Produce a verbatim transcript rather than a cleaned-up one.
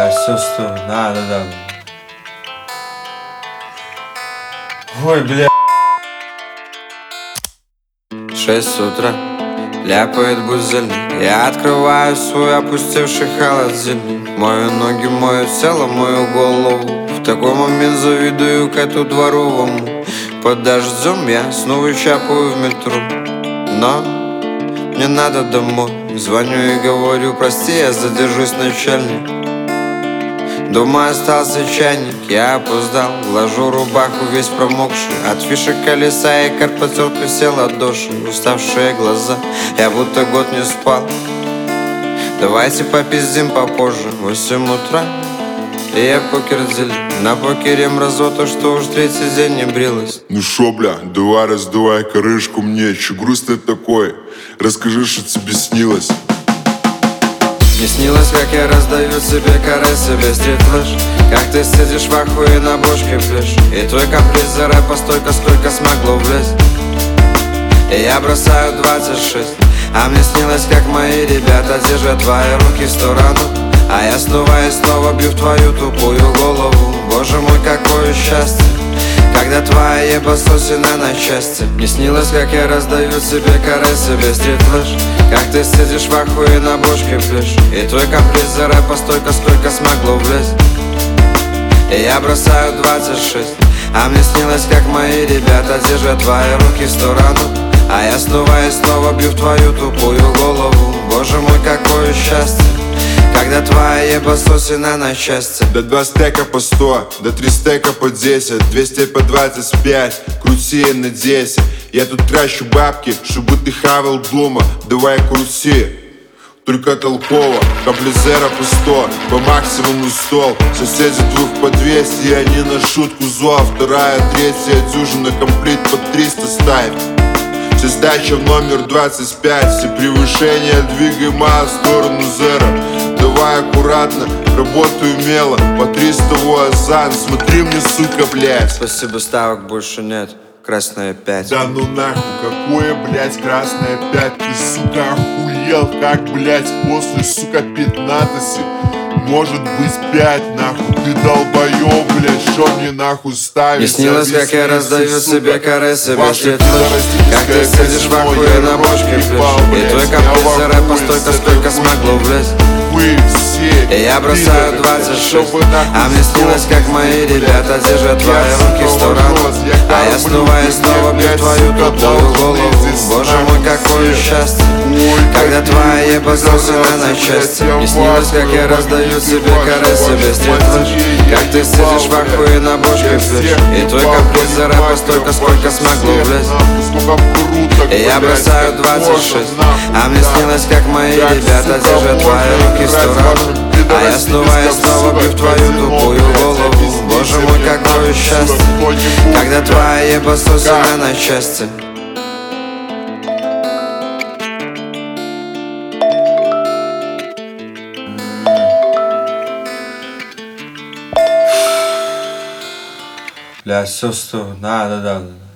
Бля, все, стой, надо, да. Ой, бля. Шесть утра, ляпает бузельник. Я открываю свой опустевший холодильник. Мою ноги, мое тело, мою голову. В такой момент завидую коту дворовому. Под дождем я снова чапаю в метро. Но мне надо домой. Звоню и говорю: прости, я задержусь, начальник. Дома остался чайник, я опоздал. Ложу рубаху весь промокший от фишек колеса, и карпотерка села доши. Уставшие глаза, я будто год не спал. Давайте попиздим попозже. Восемь утра, и я покер делю. На покере мразота, что уж третий день не брилась. Ну шо, бля, давай раздувай крышку мне. Че грустный такой? Расскажи, что тебе снилось. Мне снилось, как я раздаю себе каресы без стрит-флэш. Как ты сидишь в ахуе на бошке пляж. И твой комплект за рэпа столько, сколько смогло влезть. И я бросаю двадцать шесть. А мне снилось, как мои ребята держат твои руки в сторону. А я снова и снова бью в твою тупую голову. Боже мой, какое счастье, когда твоя ебасосина на части. Мне снилось, как я раздаю себе каресы без стрит-флэш. Как ты сидишь в ахуе на бошке пляж. И твой комплект за рэпа столько, сколько смогло влезть. И я бросаю двадцать шесть. А мне снилось, как мои ребята держат твои руки в сторону. А я снова и снова бью в твою тупую голову. Боже мой, какое счастье, когда твоя ебасосина на части. До два стека по сто, до три стека по десять, двести по двадцать пять, крути на десять. Я тут трачу бабки, чтобы ты хавал дома. Давай крути, только толково. Каплезера по сто, по максимуму стол. Соседи двух по двести, они на шутку зло. Вторая, третья дюжина, комплит по триста ставь. Все сдача в номер двадцать пять. Все превышения двигай мало в сторону зера. Давай аккуратно, работаю мело. По триста азан, смотри мне, сука, блядь. Спасибо, ставок больше нет, красная пять. Да ну нахуй, какое, блядь, красная пять. Ты, сука, охуел, как, блядь, после, сука, пятнадцати может быть пять, нахуй. Ты долбоёб, блядь, шо мне нахуй ставишь? Мне снилось, как я раздаю себе каресы без стрит-флэш. Как ты сидишь в ахуе на бошке пляж. И твой комплект за рэпа столько, сколько смогло влезть. И я бросаю двадцать шесть. А мне снилось, как мои ребята держат твои руки в сторону. А я снова и снова бью твою тупую голову. Боже мой, какое счастье, когда твоя ебасосина на части. Мне снилось, как я раздаю себе каресы без стрит-флэш. Как ты сидишь в ахуе на бошке пляж. И твой комплект за рэпа столько, сколько смогло влезть. И я бросаю двадцать шесть. А мне снилось, как мои ребята держат твои руки в сторону. А я снова и снова бью в твою тупую голову. Боже мой, какое счастье, когда твоя ебасосина на части. Бля, все, стой, надо, да.